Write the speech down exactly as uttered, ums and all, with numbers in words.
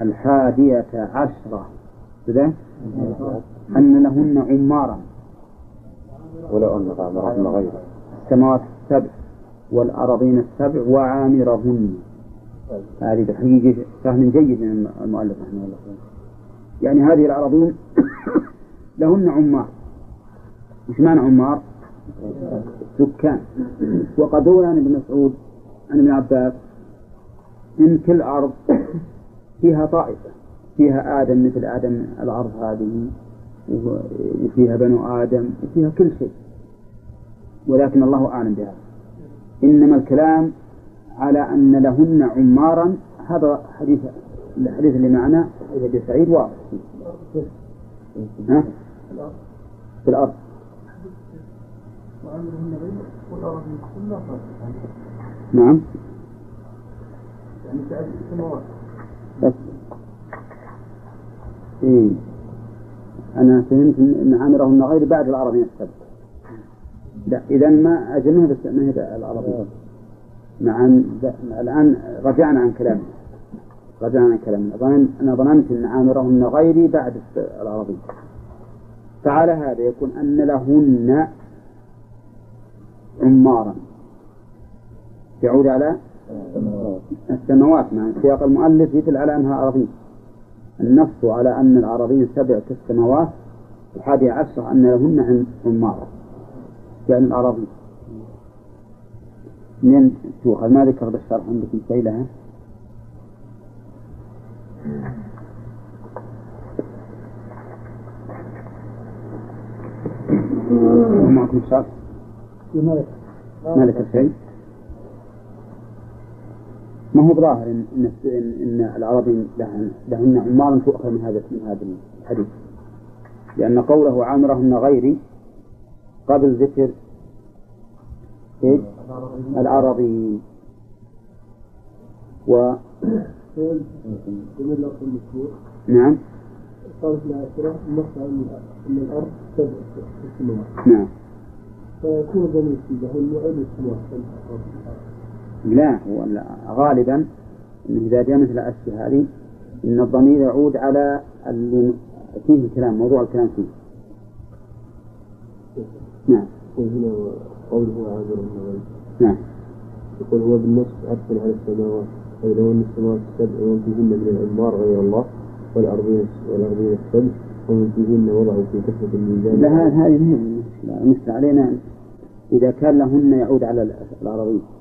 الحادية عشرة كذا أن لهن عمارا ولو أن عامرهن غير السماوات السبع والأراضين السبع وعامرهن. هذه بالحقيقة فهم جيد من المؤلف رحمه الله. يعني هذه الأراضين لهن عمار. وش معنى عمار؟ سكان. وقد روى عن ابن مسعود عن ابن عباس إن كل أرض فيها طائفة، فيها آدم مثل آدم الأرض هذه، وفيها بنو آدم، وفيها كل شيء، ولكن الله أعلم بهذا. إنما الكلام على أن لهن عمارا. هذا حديث الحديث اللي معنا حديث أبي سعيد واضح ها؟ في الأرض نعم. بس إيه أنا فهمت إن عامرهن غير بعد الأراضين السبع. لا إذا ما أجمعها بس ما هي الأراضين. مع الآن رجعنا عن كلامنا رجعنا عن كلامنا ظن أنا ظننت إن عامرهن غيري بعد الأراضين. فعلى هذا يكون أن لهن عمارا يعود على السماوات. مع سياق المؤلف يدل على أنها أراضين. النص على أن الأراضين السبع كالسماوات. الحادي عشر أن لهن عمارا يعني الأراضين. من تؤخذ ما ذكر بالشرح عندكم شيء لها؟ معكم شرح؟ ما ذكر شيء؟ ما هو ظاهر إن, إن, إن الأراضين لهن عمارا تؤخذ من هذا من هذا الحديث، لأن قوله عامرهن غيري قبل ذكر إيه؟ الأراضين. و نعم قالت العاشرة النص أن الأرض سبع السماوات. نعم. فيكون ضمير في لهن وعلم السماوات. لا هو لا. غالبا إن إذا جاء مثل الأشياء هذه إن الضمير يعود على اللي فيه الكلام، موضوع الكلام فيه. نعم. وهنا قوله عامرهن غير. نعم. يقول هو بالنص عطفا على السماوات، أي لو أن السماوات السبع ومن فيهن من العمار غير الله والأرضين والأرضين السبع ومن فيهن وضعوا في كفة الميزان. لا هذه المشكلة. المشكلة علينا إذا كان لهن يعود على الأراضين.